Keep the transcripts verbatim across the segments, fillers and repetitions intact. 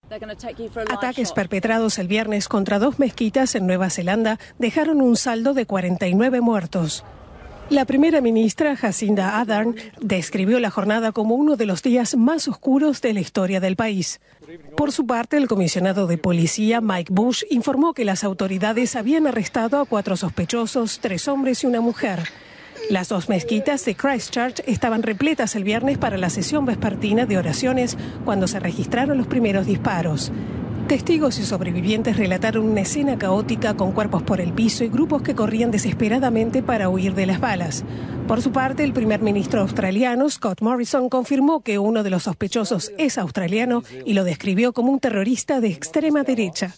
Ataques perpetrados el viernes contra dos mezquitas en Nueva Zelanda dejaron un saldo de cuarenta y nueve muertos. La primera ministra, Jacinda Ardern, describió la jornada como uno de los días más oscuros de la historia del país. Por su parte, el comisionado de policía, Mike Bush, informó que las autoridades habían arrestado a cuatro sospechosos, tres hombres y una mujer. Las dos mezquitas de Christchurch estaban repletas el viernes para la sesión vespertina de oraciones cuando se registraron los primeros disparos. Testigos y sobrevivientes relataron una escena caótica con cuerpos por el piso y grupos que corrían desesperadamente para huir de las balas. Por su parte, el primer ministro australiano, Scott Morrison, confirmó que uno de los sospechosos es australiano y lo describió como un terrorista de extrema derecha.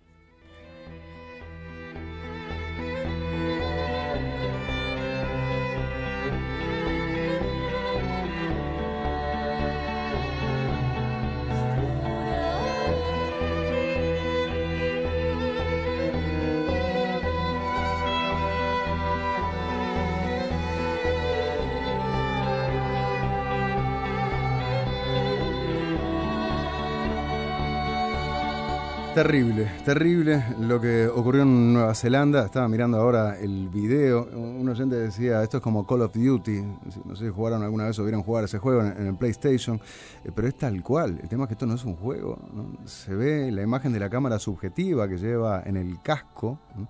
Terrible, terrible lo que ocurrió en Nueva Zelanda. Estaba mirando ahora el video. Un oyente decía, esto es como Call of Duty. No sé si jugaron alguna vez o vieron jugar ese juego en, en el PlayStation. Eh, pero es tal cual. El tema es que esto no es un juego, ¿no? Se ve la imagen de la cámara subjetiva que lleva en el casco, ¿no?,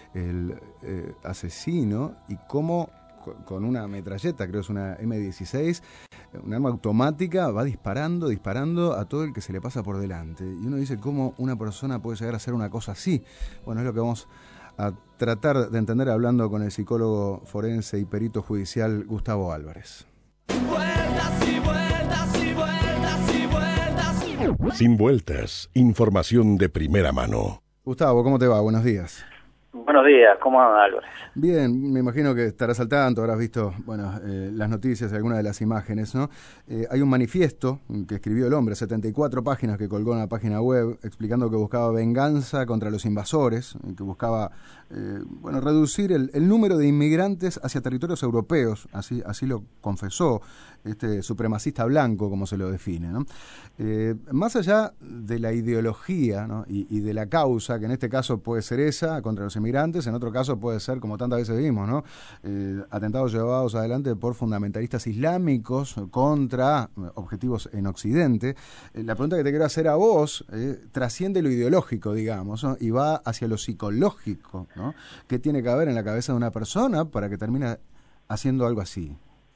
el eh, asesino, y cómo con una metralleta, creo que es una eme dieciséis, un arma automática, va disparando, disparando a todo el que se le pasa por delante. Y uno dice, ¿cómo una persona puede llegar a hacer una cosa así? Bueno, es lo que vamos a tratar de entender hablando con el psicólogo forense y perito judicial Gustavo Álvarez. Vueltas y vueltas y vueltas y vueltas. Sin vueltas, información de primera mano. Gustavo, ¿cómo te va? Buenos días. Buenos días, ¿cómo anda, Álvarez? Bien, me imagino que estarás al tanto, habrás visto, bueno, eh, las noticias y algunas de las imágenes, ¿no? Eh, hay un manifiesto que escribió el hombre, setenta y cuatro páginas, que colgó en la página web, explicando que buscaba venganza contra los invasores, que buscaba, eh, bueno, reducir el, el número de inmigrantes hacia territorios europeos, así, así lo confesó este supremacista blanco, como se lo define, ¿no? Eh, más allá de la ideología, ¿no?, y, y de la causa, que en este caso puede ser esa, contra los inmigrantes, en otro caso puede ser, como tantas veces vimos, ¿no?, eh, atentados llevados adelante por fundamentalistas islámicos contra objetivos en Occidente. Eh, la pregunta que te quiero hacer a vos eh, trasciende lo ideológico, digamos, ¿no?, y va hacia lo psicológico, ¿no? ¿Qué tiene que haber en la cabeza de una persona para que termine haciendo algo así?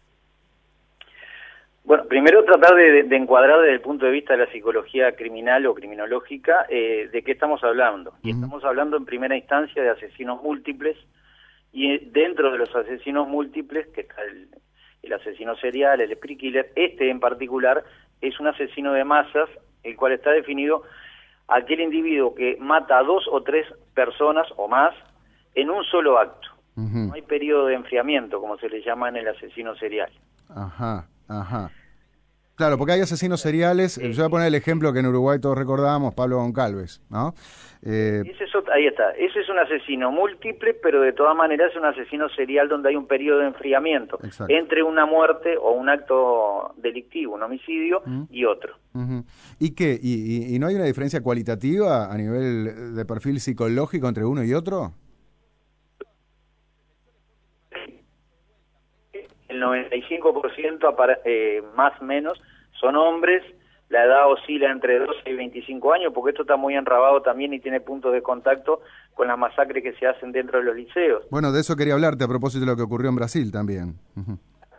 Bueno, primero tratar de, de encuadrar desde el punto de vista de la psicología criminal o criminológica eh, de qué estamos hablando. Uh-huh. Y estamos hablando en primera instancia de asesinos múltiples, y dentro de los asesinos múltiples, que está el, el asesino serial, el spree killer, este en particular es un asesino de masas, el cual está definido aquel individuo que mata a dos o tres personas o más en un solo acto. Uh-huh. No hay periodo de enfriamiento, como se le llama en el asesino serial. Ajá. Ajá. Claro, porque hay asesinos seriales. Eh, yo voy a poner el ejemplo que en Uruguay todos recordamos, Pablo Goncalves, ¿no? Eh, ese es, ahí está. Ese es un asesino múltiple, pero de todas maneras es un asesino serial donde hay un periodo de enfriamiento exacto. entre una muerte o un acto delictivo, un homicidio, uh-huh. y otro. Uh-huh. ¿Y qué? ¿Y, y, ¿Y no hay una diferencia cualitativa a nivel de perfil psicológico entre uno y otro? El noventa y cinco por ciento eh, más o menos son hombres, la edad oscila entre doce y veinticinco años, porque esto está muy enrabado también y tiene puntos de contacto con las masacres que se hacen dentro de los liceos. Bueno, de eso quería hablarte a propósito de lo que ocurrió en Brasil también. Uh-huh.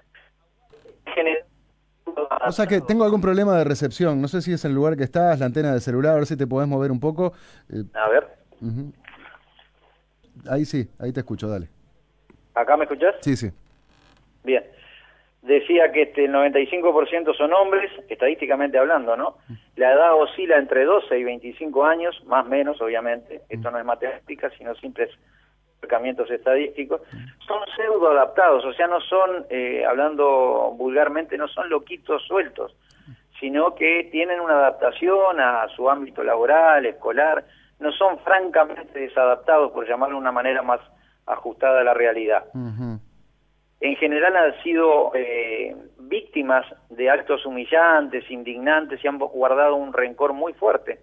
O sea que tengo algún problema de recepción, no sé si es el lugar que estás, la antena del celular, a ver si te podés mover un poco. Eh, a ver. Uh-huh. Ahí sí, ahí te escucho, dale. ¿Acá me escuchás? Sí, sí. Bien, decía que este, el noventa y cinco por ciento son hombres, estadísticamente hablando, ¿no? La edad oscila entre doce y veinticinco años, más o menos, obviamente. Esto no es matemática, sino simples acercamientos estadísticos. Son pseudo adaptados, o sea, no son, eh, hablando vulgarmente, no son loquitos sueltos, sino que tienen una adaptación a su ámbito laboral, escolar. No son francamente desadaptados, por llamarlo de una manera más ajustada a la realidad. Uh-huh. En general han sido eh, víctimas de actos humillantes, indignantes, y han guardado un rencor muy fuerte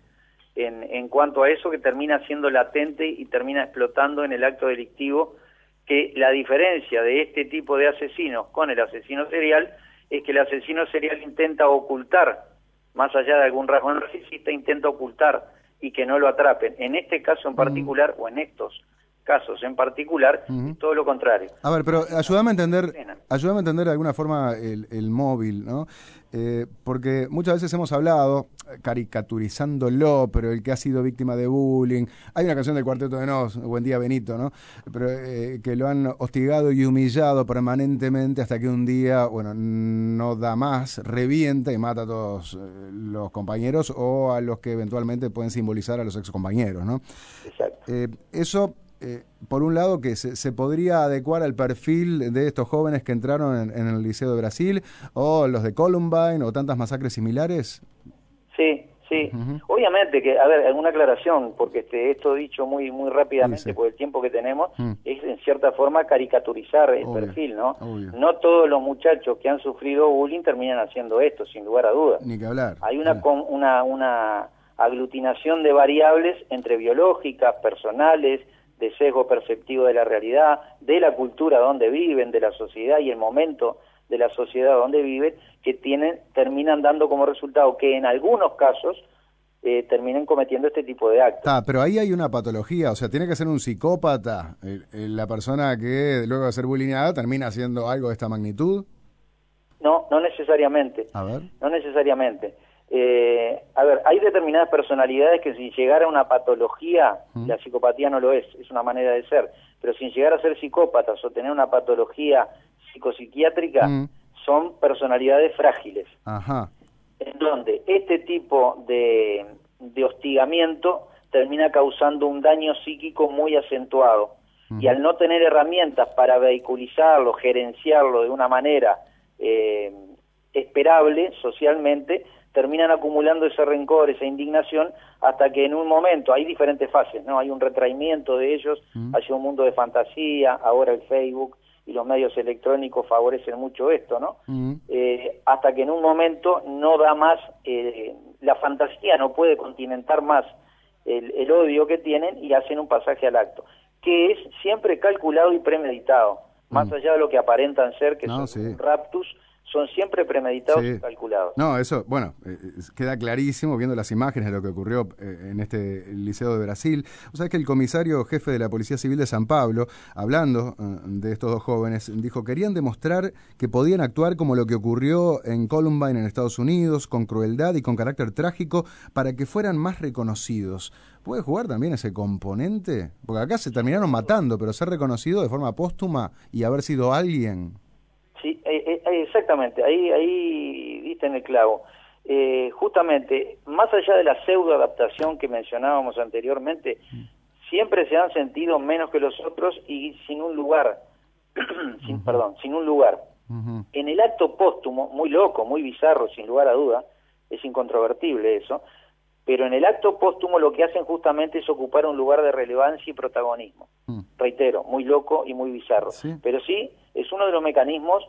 en, en cuanto a eso, que termina siendo latente y termina explotando en el acto delictivo, que la diferencia de este tipo de asesinos con el asesino serial es que el asesino serial intenta ocultar, más allá de algún rasgo narcisista, intenta ocultar y que no lo atrapen. En este caso en particular, mm. o en estos casos en particular, uh-huh. todo lo contrario. A ver, pero ayúdame a entender, ayúdame a entender de alguna forma el, el móvil, ¿no? Eh, porque muchas veces hemos hablado, caricaturizándolo, pero el que ha sido víctima de bullying, hay una canción del Cuarteto de Nos, Buen Día Benito, ¿no? Pero eh, que lo han hostigado y humillado permanentemente hasta que un día, bueno, no da más, revienta y mata a todos eh, los compañeros o a los que eventualmente pueden simbolizar a los excompañeros, ¿no? Exacto. Eh, eso... Eh, por un lado, que se, se podría adecuar al perfil de estos jóvenes que entraron en, en el Liceo de Brasil, o los de Columbine, o tantas masacres similares. Sí, sí. Uh-huh. Obviamente que, a ver, alguna aclaración, porque este, esto dicho muy muy rápidamente, sí, sí. por el tiempo que tenemos, uh-huh. es en cierta forma caricaturizar el Obvio. perfil, ¿no? Obvio. No todos los muchachos que han sufrido bullying terminan haciendo esto, sin lugar a dudas. Ni que hablar. Hay una, sí. con, una, una aglutinación de variables entre biológicas, personales, de sesgo perceptivo de la realidad, de la cultura donde viven, de la sociedad y el momento de la sociedad donde viven, que tienen terminan dando como resultado que en algunos casos eh, terminen cometiendo este tipo de actos. Ah, pero ahí hay una patología, o sea, tiene que ser un psicópata eh, eh, la persona que luego de ser bullyingada termina haciendo algo de esta magnitud. No, no necesariamente. A ver. No necesariamente. Eh, a ver, hay determinadas personalidades que sin llegar a una patología, mm. la psicopatía no lo es, es una manera de ser, pero sin llegar a ser psicópatas o tener una patología psicopsiquiátrica, mm. son personalidades frágiles. Ajá. En donde este tipo de, de hostigamiento termina causando un daño psíquico muy acentuado. Mm. Y al no tener herramientas para vehiculizarlo, gerenciarlo de una manera eh, esperable socialmente, terminan acumulando ese rencor, esa indignación, hasta que en un momento, hay diferentes fases, ¿no? Hay un retraimiento de ellos mm. hacia un mundo de fantasía, ahora el Facebook y los medios electrónicos favorecen mucho esto, ¿no? Mm. Eh, hasta que en un momento no da más, eh, la fantasía no puede continentar más el, el odio que tienen y hacen un pasaje al acto, que es siempre calculado y premeditado, mm. más allá de lo que aparentan ser, que no, son sí. raptus, son siempre premeditados sí. y calculados. No, eso, bueno, eh, queda clarísimo viendo las imágenes de lo que ocurrió eh, en este Liceo de Brasil. O sea, que el comisario jefe de la Policía Civil de San Pablo, hablando eh, de estos dos jóvenes, dijo, querían demostrar que podían actuar como lo que ocurrió en Columbine en Estados Unidos, con crueldad y con carácter trágico, para que fueran más reconocidos. ¿Puede jugar también ese componente? Porque acá se terminaron matando, pero ser reconocido de forma póstuma y haber sido alguien... Sí, eh, eh, exactamente, ahí ahí diste en el clavo. Eh, justamente, más allá de la pseudo-adaptación que mencionábamos anteriormente, mm. siempre se han sentido menos que los otros y sin un lugar, sin, uh-huh. perdón, sin un lugar. Uh-huh. En el acto póstumo, muy loco, muy bizarro, sin lugar a duda, es incontrovertible eso, pero en el acto póstumo lo que hacen justamente es ocupar un lugar de relevancia y protagonismo. Mm. Reitero, muy loco y muy bizarro. ¿Sí? Pero sí, es uno de los mecanismos,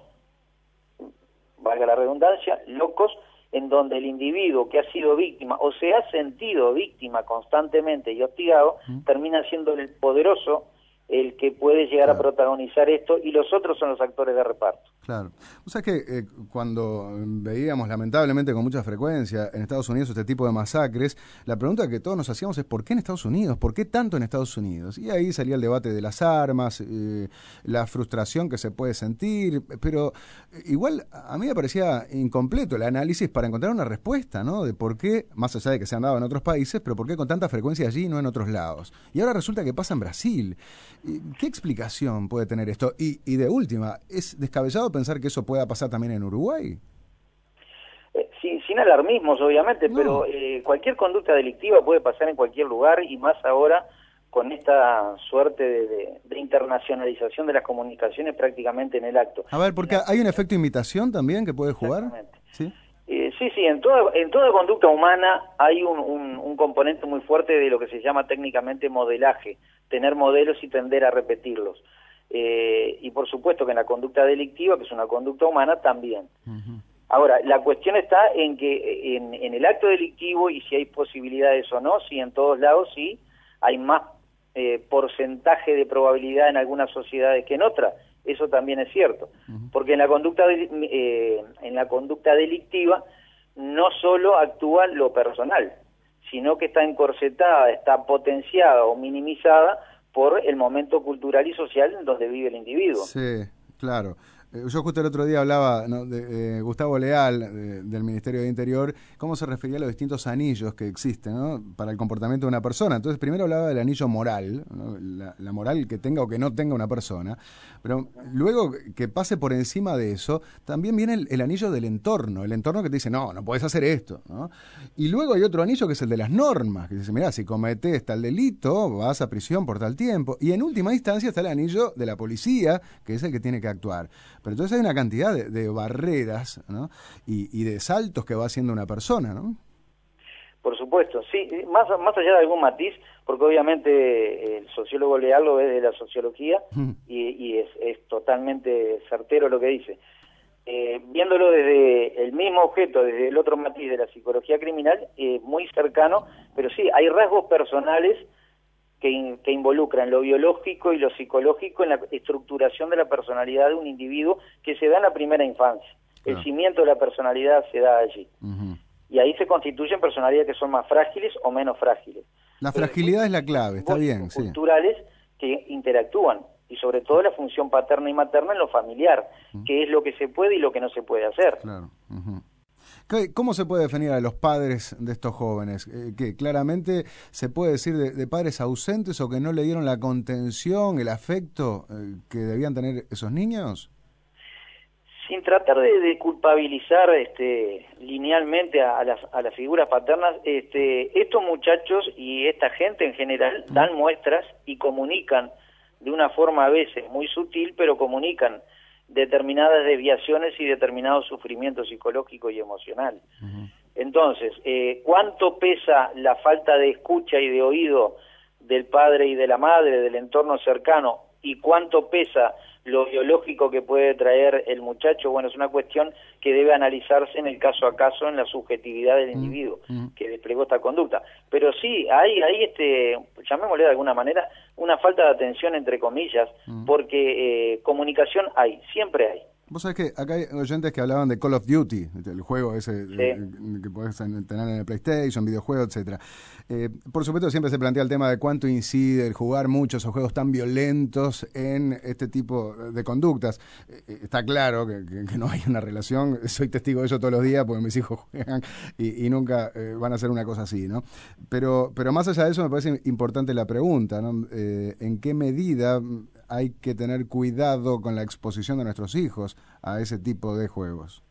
valga la redundancia, locos, en donde el individuo que ha sido víctima o se ha sentido víctima constantemente y hostigado, mm. termina siendo el poderoso el que puede llegar claro. a protagonizar esto, y los otros son los actores de reparto. Claro. O sea que eh, cuando veíamos lamentablemente con mucha frecuencia en Estados Unidos este tipo de masacres, la pregunta que todos nos hacíamos es ¿por qué en Estados Unidos? ¿Por qué tanto en Estados Unidos? Y ahí salía el debate de las armas, eh, la frustración que se puede sentir, pero igual a mí me parecía incompleto el análisis para encontrar una respuesta, ¿no? De por qué, más allá de que se han dado en otros países, pero por qué con tanta frecuencia allí y no en otros lados. Y ahora resulta que pasa en Brasil. ¿Qué explicación puede tener esto? Y, y de última, ¿es descabellado pensar que eso pueda pasar también en Uruguay? Eh, sin, sin alarmismos, obviamente, no. pero eh, cualquier conducta delictiva puede pasar en cualquier lugar, y más ahora con esta suerte de, de, de internacionalización de las comunicaciones prácticamente en el acto. A ver, porque hay un efecto imitación también que puede jugar. Exactamente. ¿Sí? Eh, sí, sí, en toda, en toda conducta humana hay un, un, un componente muy fuerte de lo que se llama técnicamente modelaje, tener modelos y tender a repetirlos. Eh, y por supuesto que en la conducta delictiva, que es una conducta humana, también. Uh-huh. Ahora, la cuestión está en que en, en el acto delictivo, y si hay posibilidades o no, si en todos lados sí, hay más eh, porcentaje de probabilidad en algunas sociedades que en otras. Eso también es cierto, uh-huh. porque en la conducta de, eh, en la conducta delictiva no solo actúa lo personal, sino que está encorsetada, está potenciada o minimizada por el momento cultural y social en donde vive el individuo. Sí, claro. Yo justo el otro día hablaba, ¿no?, de eh, Gustavo Leal, de, del Ministerio de Interior, cómo se refería a los distintos anillos que existen, ¿no?, para el comportamiento de una persona. Entonces, primero hablaba del anillo moral, ¿no?, la, la moral que tenga o que no tenga una persona, pero luego que pase por encima de eso, también viene el, el anillo del entorno, el entorno que te dice, no, no puedes hacer esto, ¿no? Y luego hay otro anillo que es el de las normas, que dice, mirá, si cometés tal delito, vas a prisión por tal tiempo. Y en última instancia está el anillo de la policía, que es el que tiene que actuar. Pero entonces hay una cantidad de, de barreras, ¿no?, y, y de saltos que va haciendo una persona, ¿no? Por supuesto, sí, más, más allá de algún matiz, porque obviamente el sociólogo Leal lo ve de la sociología mm. y, y es, es totalmente certero lo que dice. Eh, viéndolo desde el mismo objeto, desde el otro matiz de la psicología criminal, es eh, muy cercano, pero sí, hay rasgos personales que, in, que involucran lo biológico y lo psicológico en la estructuración de la personalidad de un individuo que se da en la primera infancia. Claro. El cimiento de la personalidad se da allí. Uh-huh. Y ahí se constituyen personalidades que son más frágiles o menos frágiles. La fragilidad eh, es la clave, está bien. Culturales sí. que interactúan, y sobre todo la función paterna y materna en lo familiar, uh-huh. que es lo que se puede y lo que no se puede hacer. Claro. Uh-huh. ¿Cómo se puede definir a los padres de estos jóvenes? Eh, que claramente se puede decir de, de padres ausentes o que no le dieron la contención, el afecto eh, que debían tener esos niños. Sin tratar de, de culpabilizar este, linealmente a, a, las, a las figuras paternas, este, estos muchachos y esta gente en general dan muestras y comunican de una forma a veces muy sutil, pero comunican determinadas desviaciones y determinados sufrimientos psicológicos y emocionales. Uh-huh. Entonces, eh, ¿cuánto pesa la falta de escucha y de oído del padre y de la madre, del entorno cercano, y cuánto pesa lo biológico que puede traer el muchacho? Bueno, es una cuestión que debe analizarse en el caso a caso, en la subjetividad del individuo uh-huh. que desplegó esta conducta. Pero sí, hay, hay este, llamémosle de alguna manera, una falta de atención, entre comillas, uh-huh. porque eh, comunicación hay, siempre hay. Vos sabés que acá hay oyentes que hablaban de Call of Duty, el juego ese sí. eh, que podés tener en el PlayStation, videojuegos, etcétera. Eh, por supuesto, siempre se plantea el tema de cuánto incide el jugar muchos esos juegos tan violentos en este tipo de conductas. Eh, está claro que, que, que no hay una relación, soy testigo de eso todos los días porque mis hijos juegan y, y nunca eh, van a hacer una cosa así, ¿no? Pero, pero más allá de eso me parece importante la pregunta, ¿no? Eh, ¿en qué medida hay que tener cuidado con la exposición de nuestros hijos a ese tipo de juegos?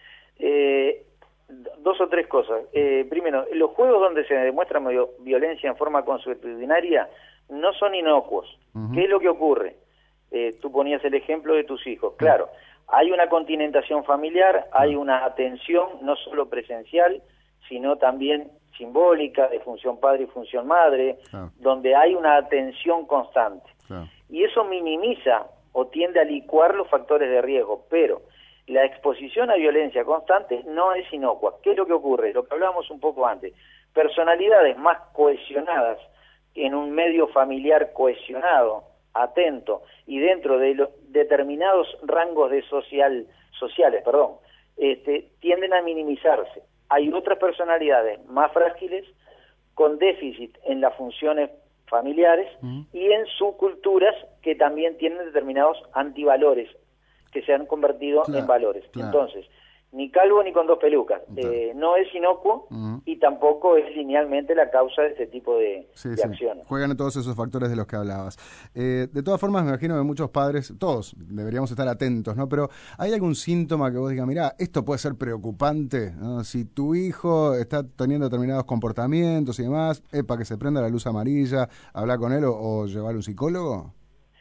Eh, dos o tres cosas. Eh, primero, los juegos donde se demuestra violencia en forma consuetudinaria no son inocuos. Uh-huh. ¿Qué es lo que ocurre? Eh, tú ponías el ejemplo de tus hijos. Claro, hay una continentación familiar, uh-huh. hay una atención no solo presencial, sino también simbólica, de función padre y función madre, uh-huh. donde hay una atención constante. Uh-huh. Y eso minimiza o tiende a licuar los factores de riesgo, pero la exposición a violencia constante no es inocua. ¿Qué es lo que ocurre? Lo que hablábamos un poco antes. Personalidades más cohesionadas en un medio familiar cohesionado, atento, y dentro de los determinados rangos de social, sociales, perdón, este, tienden a minimizarse. Hay otras personalidades más frágiles, con déficit en las funciones familiares uh-huh. y en subculturas que también tienen determinados antivalores que se han convertido claro, en valores. Claro. Entonces, ni calvo ni con dos pelucas. Claro. Eh, no es inocuo uh-huh. y tampoco es linealmente la causa de este tipo de, sí, de sí. acciones. Juegan todos esos factores de los que hablabas. Eh, de todas formas, me imagino que muchos padres, todos deberíamos estar atentos, ¿no? Pero ¿hay algún síntoma que vos digas, mirá, esto puede ser preocupante, ¿no? Si tu hijo está teniendo determinados comportamientos y demás, es para que se prenda la luz amarilla, hablar con él o, o llevar a un psicólogo?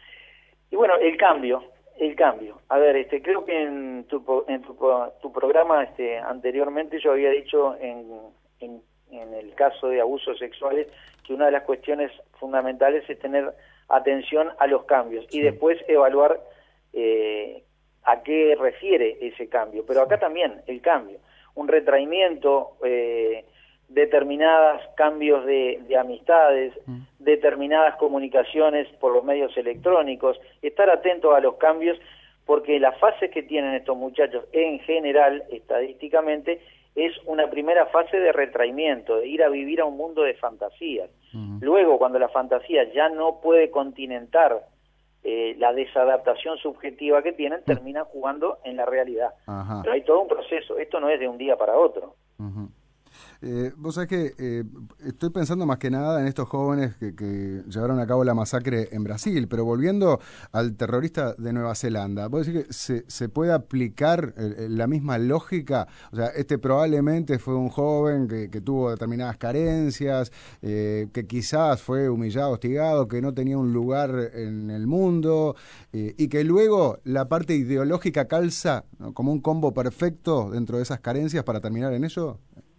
Y bueno, el cambio. El cambio. A ver, este, creo que en tu, en tu, tu programa este, anteriormente yo había dicho en, en, en el caso de abusos sexuales que una de las cuestiones fundamentales es tener atención a los cambios y después evaluar eh, a qué refiere ese cambio. Pero acá también el cambio, un retraimiento, eh, determinados cambios de, de amistades, mm. determinadas comunicaciones por los medios electrónicos, estar atentos a los cambios, porque las fases que tienen estos muchachos en general, estadísticamente, es una primera fase de retraimiento, de ir a vivir a un mundo de fantasías. Uh-huh. Luego, cuando la fantasía ya no puede continentar eh, la desadaptación subjetiva que tienen, uh-huh. terminan jugando en la realidad. Uh-huh. Pero hay todo un proceso, esto no es de un día para otro. Uh-huh. Eh, vos sabés que eh, estoy pensando más que nada en estos jóvenes que, que llevaron a cabo la masacre en Brasil, pero volviendo al terrorista de Nueva Zelanda, ¿vos decís que se, se puede aplicar eh, la misma lógica? O sea, este probablemente fue un joven que, que tuvo determinadas carencias, eh, que quizás fue humillado, hostigado, que no tenía un lugar en el mundo, eh, y que luego la parte ideológica calza, ¿no?, como un combo perfecto dentro de esas carencias para terminar en ello.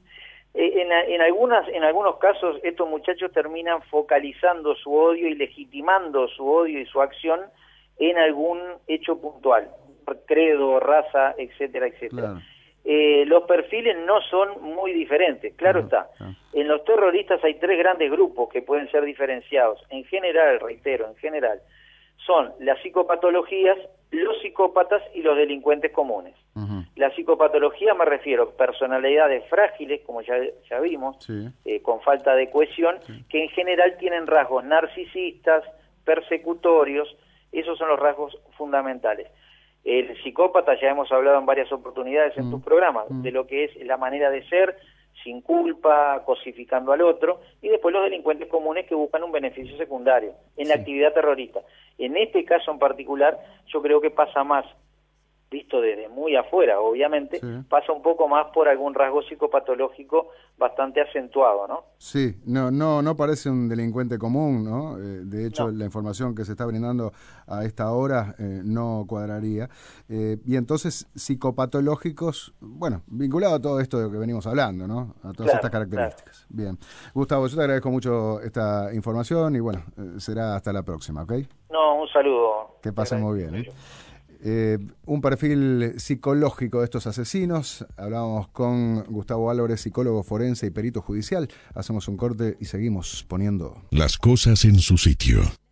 En, en, algunas, en algunos casos estos muchachos terminan focalizando su odio y legitimando su odio y su acción en algún hecho puntual, credo, raza, etcétera, etcétera. Claro. Eh, los perfiles no son muy diferentes, claro uh-huh. está. Uh-huh. En los terroristas hay tres grandes grupos que pueden ser diferenciados. En general, reitero, en general, son las psicopatologías, los psicópatas y los delincuentes comunes. Uh-huh. La psicopatología me refiero a personalidades frágiles, como ya, ya vimos, sí. eh, con falta de cohesión, sí. que en general tienen rasgos narcisistas, persecutorios, esos son los rasgos fundamentales. El psicópata, ya hemos hablado en varias oportunidades en uh-huh. tus programas, uh-huh. de lo que es la manera de ser, sin culpa, cosificando al otro, y después los delincuentes comunes que buscan un beneficio secundario en sí. la actividad terrorista. En este caso en particular, yo creo que pasa más, visto desde muy afuera, obviamente, sí. pasa un poco más por algún rasgo psicopatológico bastante acentuado, ¿no? Sí, no no no parece un delincuente común, ¿no? Eh, de hecho, no. la información que se está brindando a esta hora eh, no cuadraría. Eh, y entonces, psicopatológicos, bueno, vinculado a todo esto de lo que venimos hablando, ¿no? A todas claro, estas características. Claro. Bien. Gustavo, yo te agradezco mucho esta información y bueno, eh, será hasta la próxima, ¿ok? No, un saludo. Que pasen muy bien, ¿eh? Eh, un perfil psicológico de estos asesinos. Hablábamos con Gustavo Álvarez, psicólogo forense y perito judicial. Hacemos un corte y seguimos poniendo las cosas en su sitio.